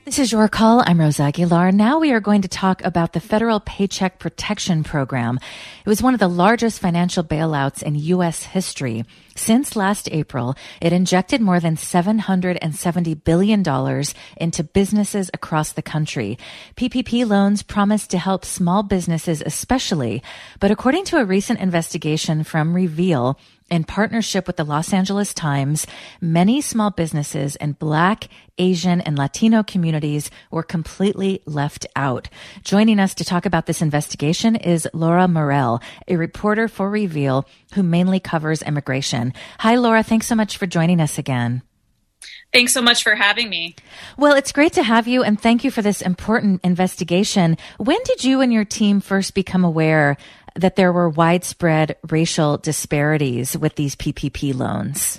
This is Your Call. I'm Rosa Aguilar. Now we are going to talk about the Federal Paycheck Protection Program. It was one of the largest financial bailouts in U.S. history. Since last April, it injected more than $770 billion into businesses across the country. PPP loans promised to help small businesses especially, but according to a recent investigation from Reveal, in partnership with the Los Angeles Times, many small businesses in Black, Asian, and Latino communities were completely left out. Joining us to talk about this investigation is Laura Morell, a reporter for Reveal who mainly covers immigration. Hi, Laura. Thanks so much for joining us again. Thanks so much for having me. Well, it's great to have you, and thank you for this important investigation. When did you and your team first become aware that there were widespread racial disparities with these PPP loans?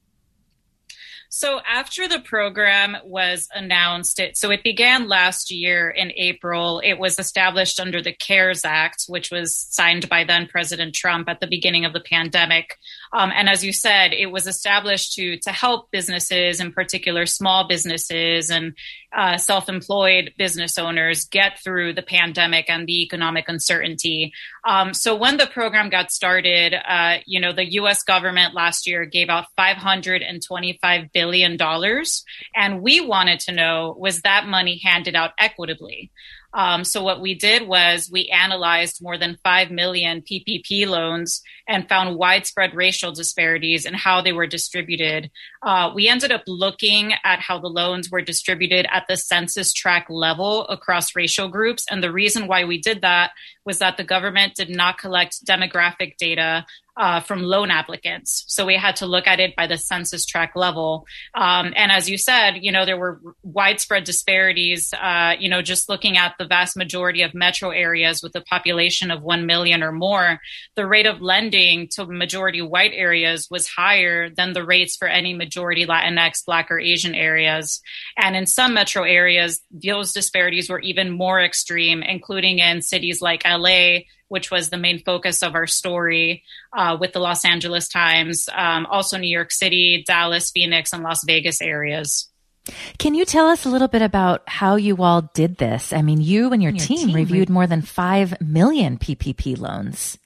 So after the program was announced, it began last year in April. It was established under the CARES Act, which was signed by then President Trump at the beginning of the pandemic. And as you said, it was established to help businesses, in particular small businesses and self-employed business owners, get through the pandemic and the economic uncertainty. So when the program got started, the U.S. government last year gave out $525 billion. And we wanted to know, was that money handed out equitably? So what we did was we analyzed more than 5 million PPP loans and found widespread racial disparities in how they were distributed. We ended up looking at how the loans were distributed at the census tract level across racial groups. And the reason why we did that was that the government did not collect demographic data from loan applicants. So we had to look at it by the census tract level. And as you said, there were widespread disparities, just looking at the vast majority of metro areas with a population of 1 million or more, the rate of lending to majority white areas was higher than the rates for any majority Latinx, Black, or Asian areas. And in some metro areas, those disparities were even more extreme, including in cities like LA, which was the main focus of our story with the Los Angeles Times, also New York City, Dallas, Phoenix, and Las Vegas areas. Can you tell us a little bit about how you all did this? I mean, you and your team reviewed more than 5 million PPP loans.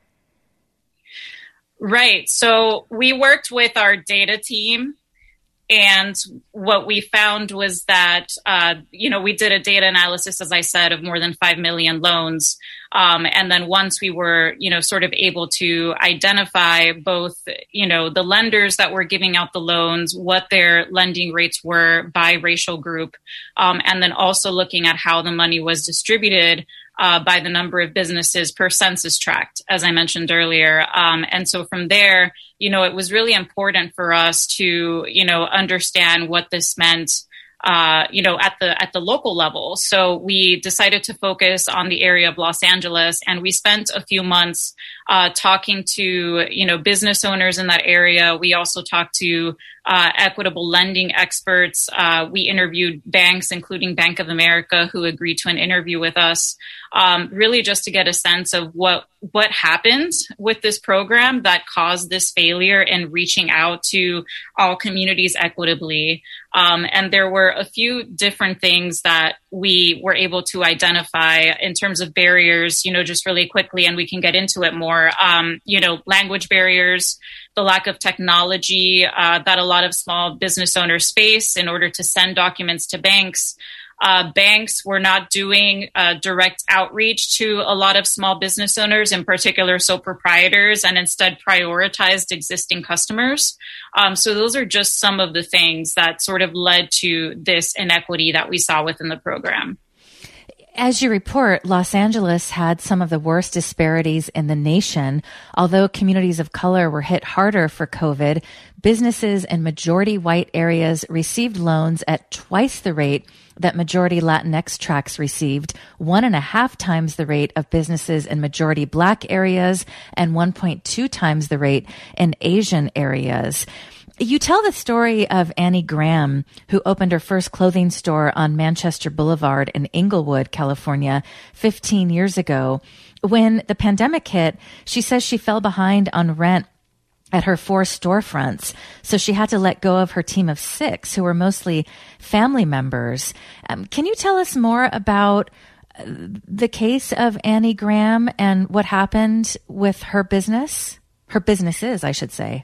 Right. So we worked with our data team. And what we found was that, we did a data analysis, as I said, of more than 5 million loans. And then once we were, sort of able to identify both, the lenders that were giving out the loans, what their lending rates were by racial group, and then also looking at how the money was distributed by the number of businesses per census tract, as I mentioned earlier. And so from there, it was really important for us to, understand what this meant, at the local level. So we decided to focus on the area of Los Angeles, and we spent a few months talking to, business owners in that area. We also talked to equitable lending experts. We interviewed banks, including Bank of America, who agreed to an interview with us, really just to get a sense of what happened with this program that caused this failure in reaching out to all communities equitably. And there were a few different things that we were able to identify in terms of barriers, just really quickly, and we can get into it more. Language barriers, the lack of technology that a lot of small business owners face in order to send documents to banks. Banks were not doing direct outreach to a lot of small business owners, in particular sole proprietors, and instead prioritized existing customers. So those are just some of the things that sort of led to this inequity that we saw within the program. As you report, Los Angeles had some of the worst disparities in the nation. Although communities of color were hit harder for COVID, businesses in majority white areas received loans at twice the rate that majority Latinx tracts received, 1.5 times the rate of businesses in majority Black areas, and 1.2 times the rate in Asian areas. You tell the story of Annie Graham, who opened her first clothing store on Manchester Boulevard in Inglewood, California, 15 years ago. When the pandemic hit, she says she fell behind on rent at her 4 storefronts. So she had to let go of her team of 6 who were mostly family members. Can you tell us more about the case of Annie Graham and what happened with her businesses, I should say?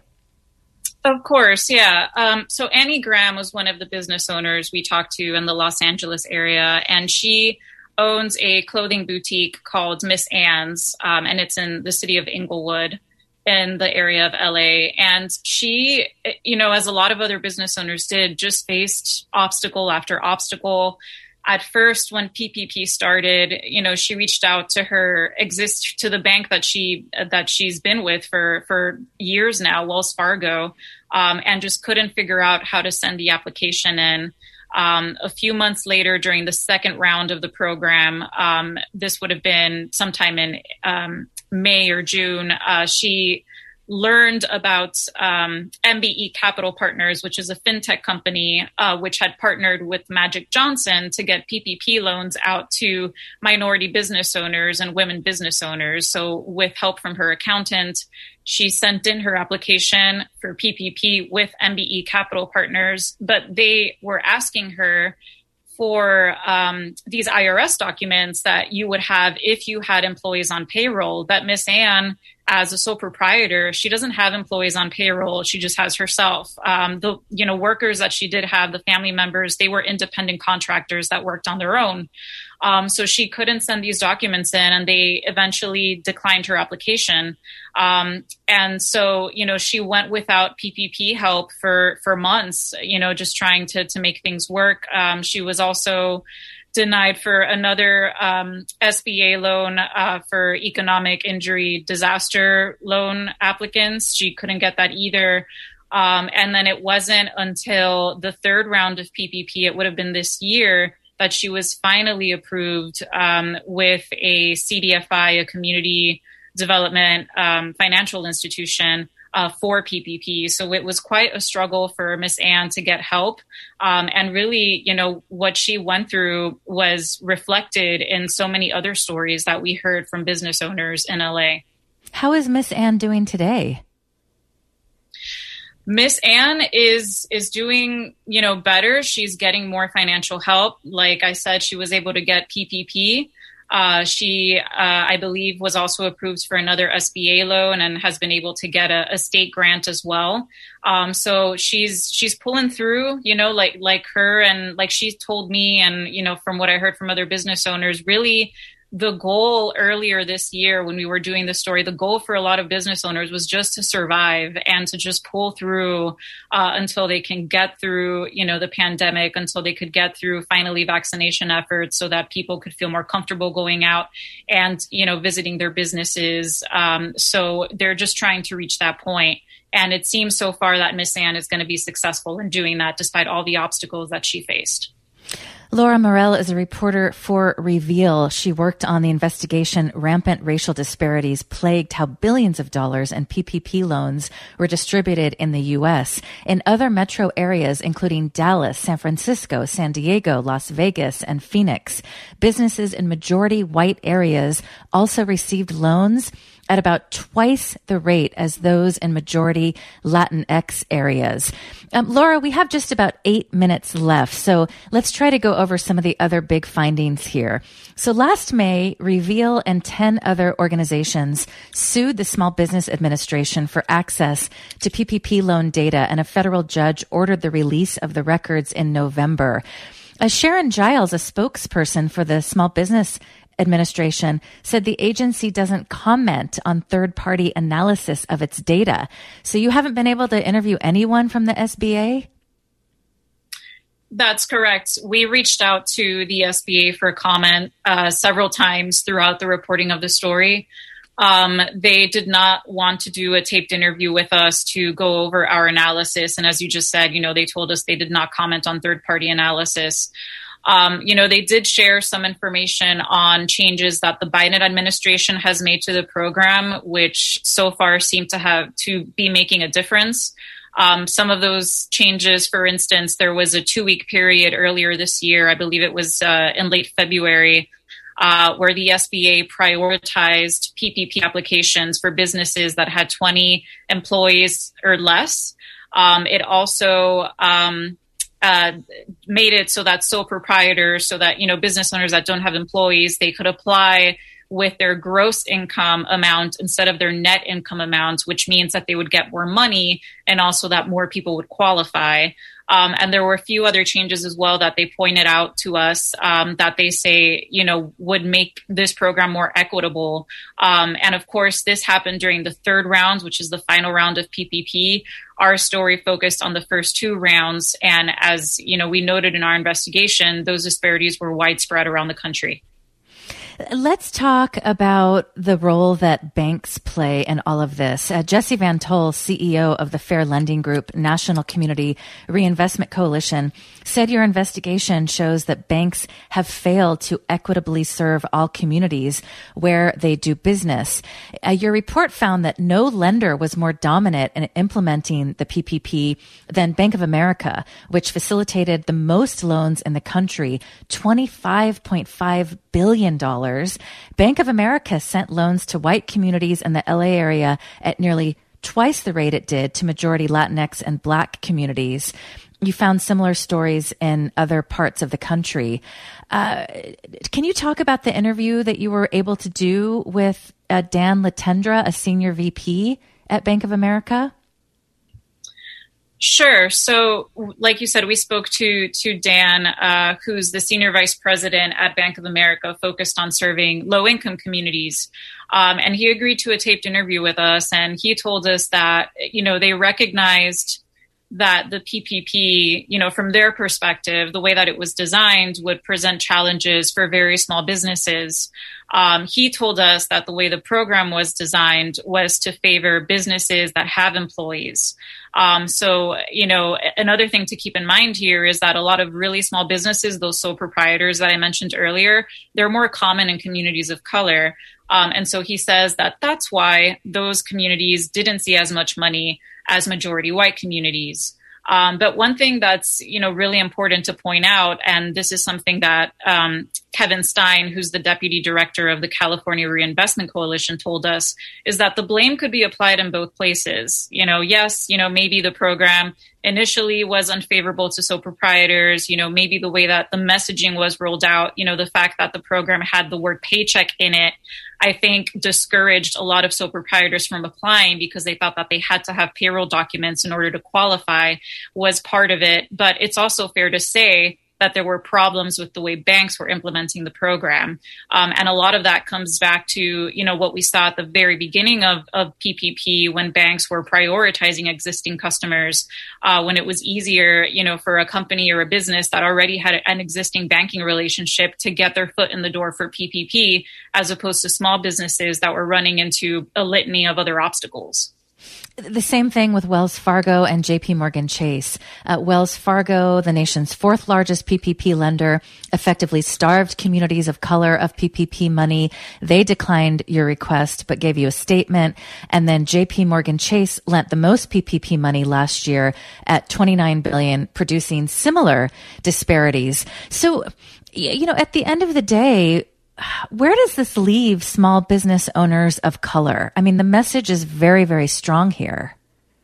Of course, yeah. So Annie Graham was one of the business owners we talked to in the Los Angeles area, and she owns a clothing boutique called Miss Ann's, and it's in the city of Inglewood in the area of LA. And she, as a lot of other business owners did, just faced obstacle after obstacle. At first, when PPP started, she reached out to to the bank that she's been with for years now, Wells Fargo, and just couldn't figure out how to send the application in. A few months later, during the second round of the program, this would have been sometime in May or June, she learned about MBE Capital Partners, which is a fintech company, which had partnered with Magic Johnson to get PPP loans out to minority business owners and women business owners. So with help from her accountant, she sent in her application for PPP with MBE Capital Partners, but they were asking her for these IRS documents that you would have if you had employees on payroll. But Miss Ann, as a sole proprietor, she doesn't have employees on payroll. She just has herself. The workers that she did have, the family members, they were independent contractors that worked on their own. So she couldn't send these documents in, and they eventually declined her application. And so, she went without PPP help for months, just trying to make things work. She was also denied for another SBA loan for economic injury disaster loan applicants. She couldn't get that either. And then it wasn't until the third round of PPP, it would have been this year, that she was finally approved with a CDFI, a community development financial institution, for PPP. So it was quite a struggle for Miss Ann to get help. And really, what she went through was reflected in so many other stories that we heard from business owners in LA. How is Miss Ann doing today? Miss Ann is doing, better. She's getting more financial help. Like I said, she was able to get PPP. She, I believe, was also approved for another SBA loan and has been able to get a state grant as well. So she's pulling through, like her, and like she told me, and, from what I heard from other business owners, really the goal earlier this year when we were doing the story, the goal for a lot of business owners was just to survive and to just pull through until they can get through, the pandemic, until they could get through finally vaccination efforts so that people could feel more comfortable going out and, visiting their businesses. So they're just trying to reach that point. And it seems so far that Miss Ann is going to be successful in doing that despite all the obstacles that she faced. Laura Morell is a reporter for Reveal. She worked on the investigation Rampant Racial Disparities Plagued How Billions of Dollars in PPP Loans Were Distributed in the U.S. In other metro areas, including Dallas, San Francisco, San Diego, Las Vegas, and Phoenix, businesses in majority white areas also received loans at about twice the rate as those in majority Latinx areas. Laura, we have just about 8 minutes left, so let's try to go over some of the other big findings here. So last May, Reveal and 10 other organizations sued the Small Business Administration for access to PPP loan data, and a federal judge ordered the release of the records in November. Sharon Giles, a spokesperson for the Small Business Administration, said the agency doesn't comment on third-party analysis of its data. So you haven't been able to interview anyone from the SBA? That's correct. We reached out to the SBA for comment several times throughout the reporting of the story. They did not want to do a taped interview with us to go over our analysis. And as you just said, they told us they did not comment on third-party analysis. They did share some information on changes that the Biden administration has made to the program, which so far seem to be making a difference. Some of those changes, for instance, there was a 2-week period earlier this year, I believe it was in late February, where the SBA prioritized PPP applications for businesses that had 20 employees or less. It also made it so that sole proprietors, so that, business owners that don't have employees, they could apply with their gross income amount instead of their net income amount, which means that they would get more money and also that more people would qualify. And there were a few other changes as well that they pointed out to us that they say, would make this program more equitable. And of course, this happened during the third round, which is the final round of PPP. Our story focused on the first two rounds. And as we noted in our investigation, those disparities were widespread around the country. Let's talk about the role that banks play in all of this. Jesse Van Tol, CEO of the Fair Lending Group National Community Reinvestment Coalition, said your investigation shows that banks have failed to equitably serve all communities where they do business. Your report found that no lender was more dominant in implementing the PPP than Bank of America, which facilitated the most loans in the country, $25.5 billion. Bank of America sent loans to white communities in the LA area at nearly twice the rate it did to majority Latinx and Black communities. You found similar stories in other parts of the country. Can you talk about the interview that you were able to do with Dan Latendra, a senior VP at Bank of America? Sure. So, like you said, we spoke to Dan, who's the senior vice president at Bank of America, focused on serving low-income communities. And he agreed to a taped interview with us, and he told us that, they recognized that the PPP, from their perspective, the way that it was designed would present challenges for very small businesses. He told us that the way the program was designed was to favor businesses that have employees. So, another thing to keep in mind here is that a lot of really small businesses, those sole proprietors that I mentioned earlier, they're more common in communities of color. And so he says that that's why those communities didn't see as much money as majority white communities. But one thing that's, really important to point out, and this is something that Kevin Stein, who's the deputy director of the California Reinvestment Coalition, told us, is that the blame could be applied in both places. Yes, maybe the program initially was unfavorable to sole proprietors, maybe the way that the messaging was rolled out, the fact that the program had the word paycheck in it, I think discouraged a lot of sole proprietors from applying because they thought that they had to have payroll documents in order to qualify was part of it. But it's also fair to say that there were problems with the way banks were implementing the program. And a lot of that comes back to, what we saw at the very beginning of PPP when banks were prioritizing existing customers, when it was easier, for a company or a business that already had an existing banking relationship to get their foot in the door for PPP, as opposed to small businesses that were running into a litany of other obstacles. The same thing with Wells Fargo and JP Morgan Chase. Wells Fargo, the nation's fourth largest PPP lender, effectively starved communities of color of PPP money. They declined your request, but gave you a statement. And then JP Morgan Chase lent the most PPP money last year at $29 billion, producing similar disparities. So, at the end of the day, where does this leave small business owners of color? I mean, the message is very, very strong here.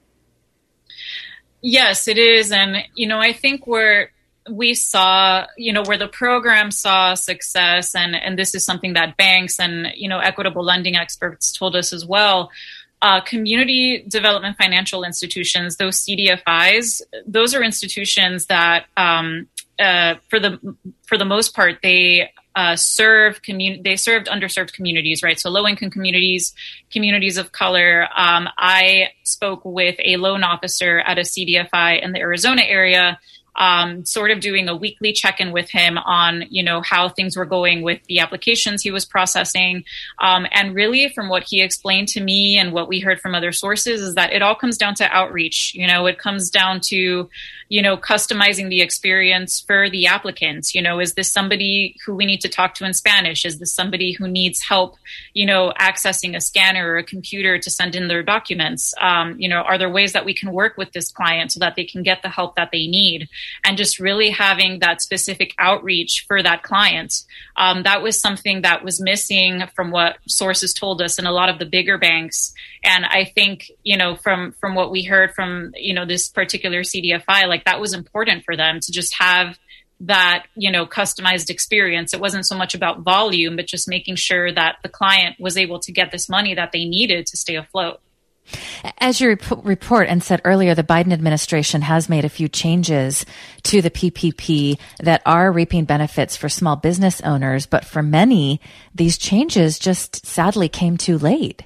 Yes, it is. And, I think where we saw, where the program saw success, and this is something that banks and, equitable lending experts told us as well, community development financial institutions, those CDFIs, those are institutions that, for the most part, they served underserved communities, right? So low-income communities, communities of color. I spoke with a loan officer at a CDFI in the Arizona area, sort of doing a weekly check-in with him on, how things were going with the applications he was processing. And really from what he explained to me and what we heard from other sources is that it all comes down to outreach. It comes down to, customizing the experience for the applicants. Is this somebody who we need to talk to in Spanish? Is this somebody who needs help, accessing a scanner or a computer to send in their documents? Are there ways that we can work with this client so that they can get the help that they need? and just really having that specific outreach for that client. That was something that was missing from what sources told us in a lot of the bigger banks. And I think, from what we heard from, this particular CDFI, like that was important for them to just have that, customized experience. It wasn't so much about volume, but just making sure that the client was able to get this money that they needed to stay afloat. As you report and said earlier, the Biden administration has made a few changes to the PPP that are reaping benefits for small business owners. But for many, these changes just sadly came too late.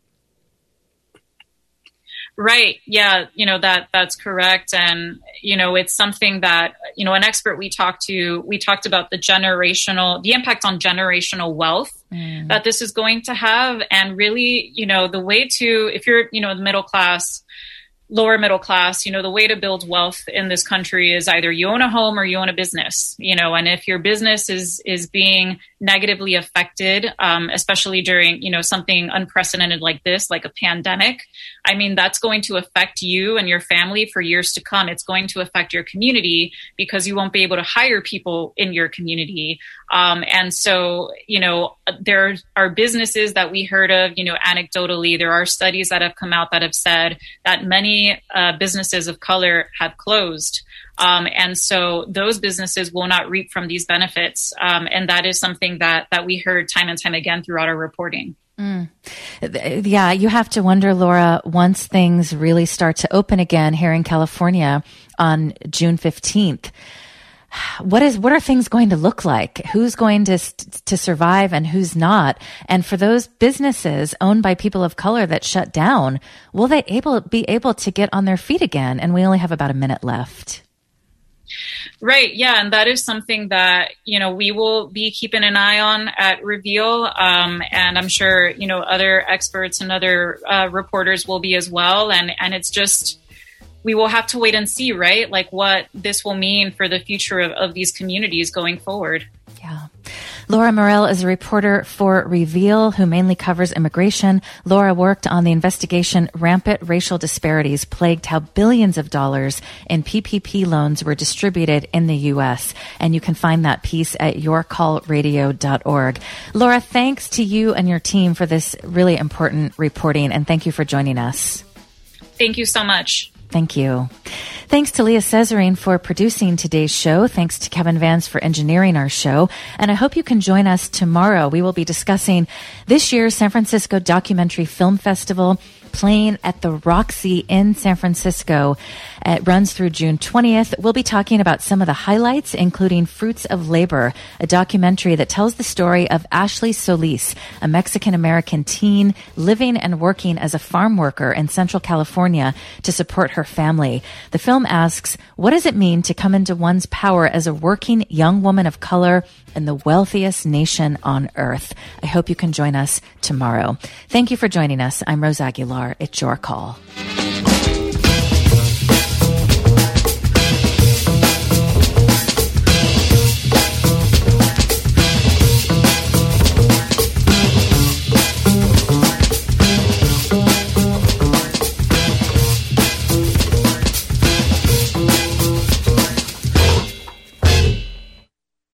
Right. Yeah. That's correct. And, it's something that, an expert we talked about the impact on generational wealth that this is going to have. And really, the way to, if you're, the middle class, lower middle class, the way to build wealth in this country is either you own a home or you own a business, and if your business is being negatively affected, especially during, something unprecedented like this, like a pandemic, I mean, that's going to affect you and your family for years to come. It's going to affect your community because you won't be able to hire people in your community. And so, there are businesses that we heard of, anecdotally, there are studies that have come out that have said that many businesses of color have closed. And so those businesses will not reap from these benefits. And that is something that we heard time and time again throughout our reporting. Yeah, you have to wonder, Laura, once things really start to open again here in California on June 15th, what are things going to look like? Who's going to survive and who's not? And for those businesses owned by people of color that shut down, will they be able to get on their feet again? And we only have about a minute left. Right. Yeah. And that is something that, we will be keeping an eye on at Reveal. And I'm sure, other experts and other reporters will be as well. And it's just, we will have to wait and see, right? Like what this will mean for the future of these communities going forward. Yeah. Laura Morell is a reporter for Reveal who mainly covers immigration. Laura worked on the investigation Rampant Racial Disparities Plagued How Billions of Dollars in PPP Loans Were Distributed in the U.S. And you can find that piece at yourcallradio.org. Laura, thanks to you and your team for this really important reporting, and thank you for joining us. Thank you so much. Thank you. Thanks to Leah Cesarine for producing today's show. Thanks to Kevin Vance for engineering our show. And I hope you can join us tomorrow. We will be discussing this year's San Francisco Documentary Film Festival playing at the Roxy in San Francisco. It runs through June 20th. We'll be talking about some of the highlights, including Fruits of Labor, a documentary that tells the story of Ashley Solis, a Mexican-American teen living and working as a farm worker in Central California to support her family. The film asks, what does it mean to come into one's power as a working young woman of color in the wealthiest nation on earth? I hope you can join us tomorrow. Thank you for joining us. I'm Rose Aguilar. It's your call.